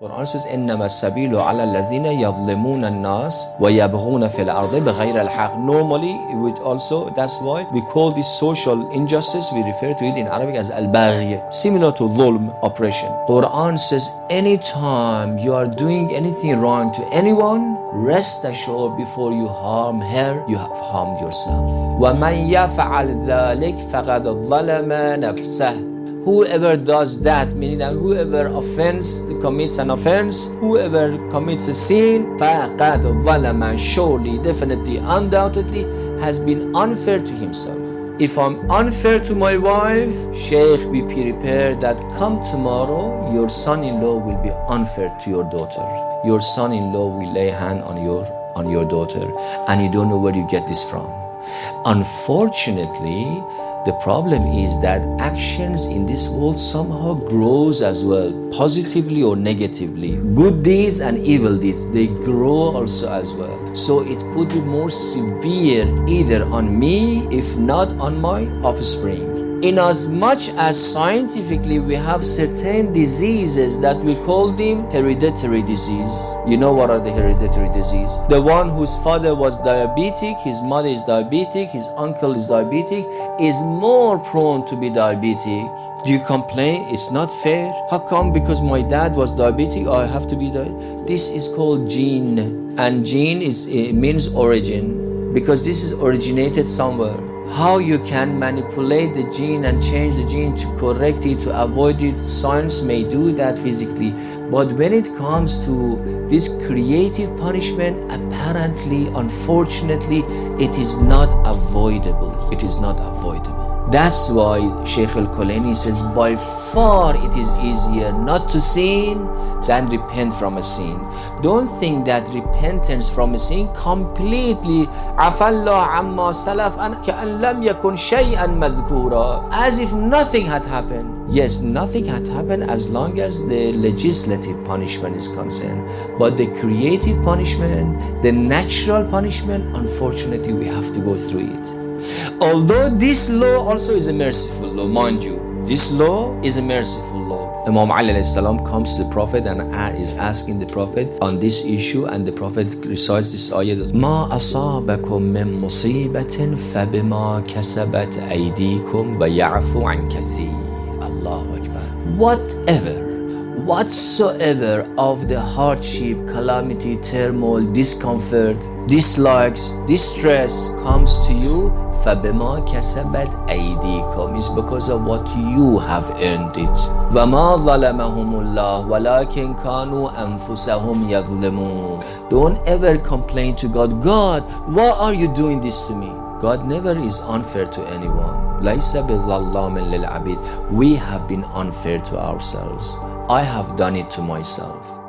Quran says إنما السبيل على الذين يظلمون الناس ويبغون في الأرض بغير الحق. Normally it would also, that's why we call this social injustice, we refer to it in Arabic as al-baghi, similar to dhulm, oppression. Quran says anytime you are doing anything wrong to anyone, rest assured before you harm her, you have harmed yourself. وَمَنْ يَفْعَلْ ذَلِكَ فَقَدْ ظَلَمَ نَفْسَهُ. Whoever does that, meaning that whoever commits an offense, whoever commits a sin, فَقَدْ ظَلَمَ, surely, definitely, undoubtedly, has been unfair to himself. If I'm unfair to my wife, Sheikh, be prepared that come tomorrow, your son-in-law will be unfair to your daughter. Your son-in-law will lay hand on your daughter, and you don't know where you get this from. Unfortunately, the problem is that actions in this world somehow grows as well, positively or negatively. Good deeds and evil deeds, they grow also as well. So it could be more severe either on me, if not on my offspring. In as much as scientifically we have certain diseases that we call them hereditary disease. You know what are the hereditary disease? The one whose father was diabetic, his mother is diabetic, his uncle is diabetic, is more prone to be diabetic. Do you complain? It's not fair. How come because my dad was diabetic, I have to be diabetic? This is called gene. And gene it means origin, because this is originated somewhere. How you can manipulate the gene and change the gene to correct it, to avoid it, science may do that physically. But when it comes to this creative punishment, apparently, unfortunately, it is not avoidable. It is not avoidable. That's why Sheikh Al-Kulaini says, by far it is easier not to sin than repent from a sin. Don't think that repentance from a sin completely عَفَى عَمَّا سَلَفَ أَنْ كَأَنْ لَمْ يَكُنْ شَيْئًا مَذْكُورًا, as if nothing had happened. Yes, nothing had happened as long as the legislative punishment is concerned. But the creative punishment, the natural punishment, unfortunately we have to go through it. Although this law also is a merciful law, mind you, this law is a merciful law. Imam Ali alayhi salam comes to the Prophet and is asking the Prophet on this issue, and the Prophet recites this ayah: Ma asabakum min musibatin fabima kasabat aydikum wa ya'fu an kaseer. Allahu Akbar. Whatsoever of the hardship, calamity, turmoil, discomfort, dislikes, distress comes to you, فَبِمَا كَسَبَتْ أَيْدِيكُمْ, is because of what you have earned it. وَمَا ظَلَمَهُمُ اللَّهُ وَلَكِنْ كَانُوا أَنفُسَهُمْ يَظْلِمُونَ. Don't ever complain to God, God, why are you doing this to me? God never is unfair to anyone. لَيْسَ بِظَلَّامٍ لِلْعَبِيدِ. We have been unfair to ourselves. I have done it to myself.